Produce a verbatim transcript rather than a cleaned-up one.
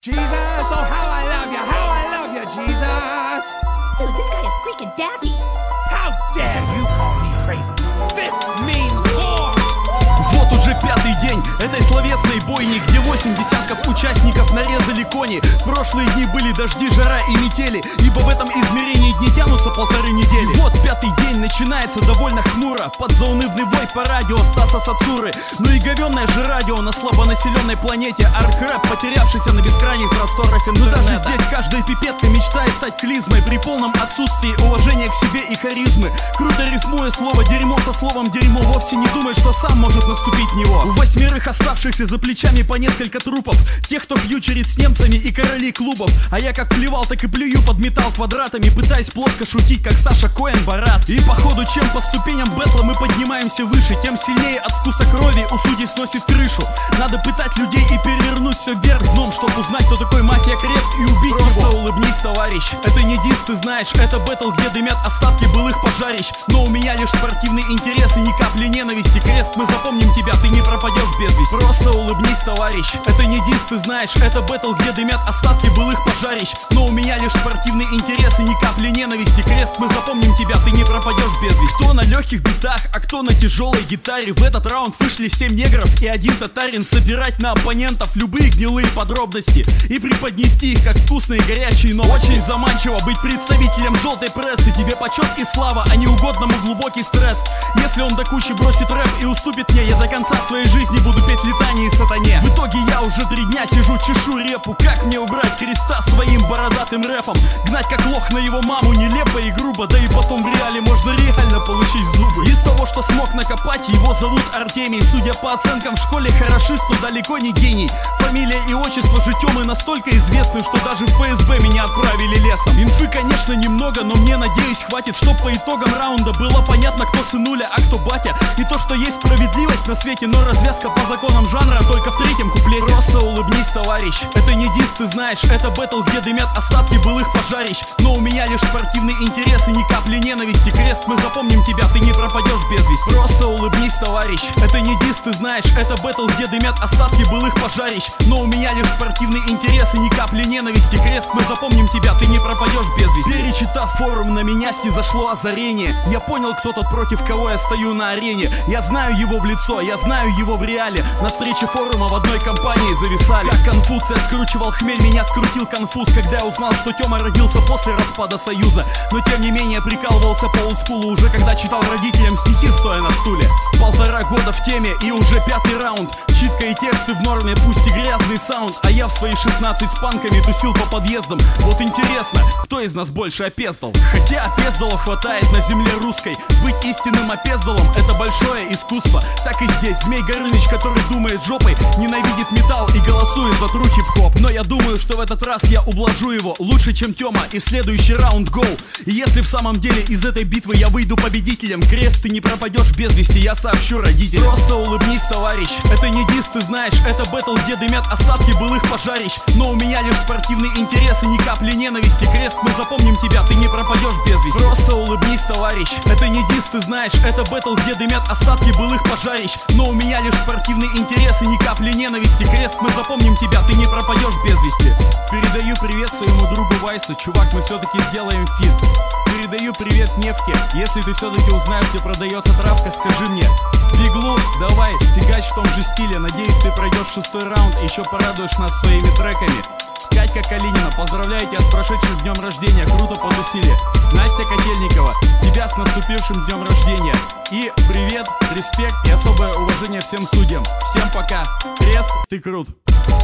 Jesus, oh how I love you, how I love you, Jesus. Dude, this guy is freaking daffy. How dare you call me crazy? This means war. Вот уже пятый день этой словесной бойни, где восемь десятков участников нарезали кони. В прошлые дни были дожди, жара и метели, ибо в этом измерении дни тянутся полторы недели. Вот пятый день начинается довольно хмуро, под заунывный вой по радио Стаса Сацуры. Ну и говенное же радио на слабонаселенной планете, арк-рэп, потерявшийся на бескрайних просторах интернета. Но даже здесь каждая пипетка мечтает стать клизмой при полном отсутствии уважения к себе и харизмы. Круто рифмуя слово дерьмо со словом дерьмо, вовсе не думает, что сам может наступить в него. У восьмерых оставшихся за плечами по несколько трупов, тех, кто фьючерит с немцами и королей клубов. А я как плевал, так и плюю под металл квадратами, пытаясь плоско шутить, как Саша Коэн Барат. И походу, чем по ступеням бэтла мы поднимаемся выше, тем сильнее от вкуса крови у судей сносит крышу. Надо пытать людей и перевернуть все вверх дном, чтобы узнать, кто такой мафия крест, и убить Просто его. Улыбнись, товарищ, это не диск, ты знаешь, это бэтл, где дымят остатки былых пожарищ. Но у меня лишь спортивный интерес и ни капли ненависти. Крест, мы запомним тебя, ты не пропадешь без вести. Просто улыбнись, товарищ, это не диск, ты знаешь, это бэтл, где дымят остатки былых пожарищ. Но у меня лишь спортивный интерес и ни капли ненависти. Крест, мы запомним тебя, ты не пропадешь без вести. Кто на легких битах, а кто на тяжелой гитаре. В этот раунд вышли семь негров и один татарин. Собирать на оппонентов любые гнилые подробности и преподнести их как вкусные горячие, но очень заманчиво быть представителем желтой прессы. Тебе почет и слава, а не угодному глубокий стресс. Если он до кучи бросит рэп и уступит мне, я до конца своей жизни буду петь летании сатане. В итоге я уже три дня сижу, чешу репу. Как мне убрать креста своим бородатым рэпом? Гнать как лох на его маму нелепо и грубо, да и потом в реале можно реально получить зубы. Из того, что смог накопать, его зовут Артемий. Судя по оценкам в школе хорошист, но далеко не гений. Фамилия и отчество же Тёмы настолько известны, что даже в ФСБ меня отправили лесом. Инфы, конечно, немного, но мне, надеюсь, хватит, чтоб по итогам раунда было понятно, кто сынуля, а кто батя. И то, что есть справедливость на свете, но развязка по законам жанра только в третьем куплете. Просто улыбнись, товарищ, это не диск, ты знаешь, это бэтл, где дымят остатки былых пожарищ. Но у меня лишь спортивный интерес и ни капли ненависти. Крест, мы запомним тебя, ты не пропадешь без вести. Просто улыбнись, товарищ, это не диск, ты знаешь, это бэтл, где дымят остатки былых пожарищ. Но у меня лишь спортивный интерес и ни капли ненависти. Крест, мы запомним тебя, ты не пропадешь без вести. Перечитав форум, на меня снизошло озарение. Я понял, кто тот, против кого я стою на арене. Я знаю его в лицо, я знаю его в реале. На встрече форума в одной компании зависали. Как Конфуция скручивал хмель, меня скрутил конфуз, когда я узнал, что Тёма родился после распада Союза. Но тем не менее прикалывался по олдскулу уже когда читал родителям стихи, стоя на стуле. Полтора года в теме и уже пятый раунд. Читка и тексты в норме, пусть и грязный саунд. А я в свои шестнадцать с панками тусил по подъездам. Вот интересно, кто из нас больше опездал? Хотя опездалов хватает на земле русской. Быть истинным опездалом — это большое искусство. Так и здесь Змей Горыныч, который думает жопой, ненавидит металл и голосует за true хип-хоп. Но я думаю, что в этот раз я ублажу его лучше, чем Тёма, и следующий раунд гоу. И если в самом деле из этой битвы я выйду победителем, крест, ты не пропадешь без вести, я сообщу родителям. Просто улыбнись, товарищ, это не диск, ты знаешь, это бэтл, где дымят остатки былых пожарищ. Но у меня лишь спортивный интерес и ни капли ненависти. Крест, мы запомним тебя, ты не пропадешь без вести. Просто улыбнись, товарищ, это не диск, ты знаешь, это бэтл, где дымят остатки былых пожарищ. Но у меня лишь спортивный интерес и ни капли ненависти. Крест, мы запомним тебя, ты не пропадешь без вести. Передаю привет своему другу Вайсу, чувак, мы все-таки сделаем фит. Передаю привет Невке, если ты все-таки узнаешь, где продается травка, скажи мне. Биглу, давай, фигач в том же стиле, надеюсь, ты пройдешь шестой раунд и еще порадуешь нас своими треками. Катька Калинина, поздравляю тебя с прошедшим днем рождения, круто потусили. Настя Котельникова, тебя с наступившим днем рождения. И привет, респект и особое уважение всем судьям. Всем пока. Крест, ты крут.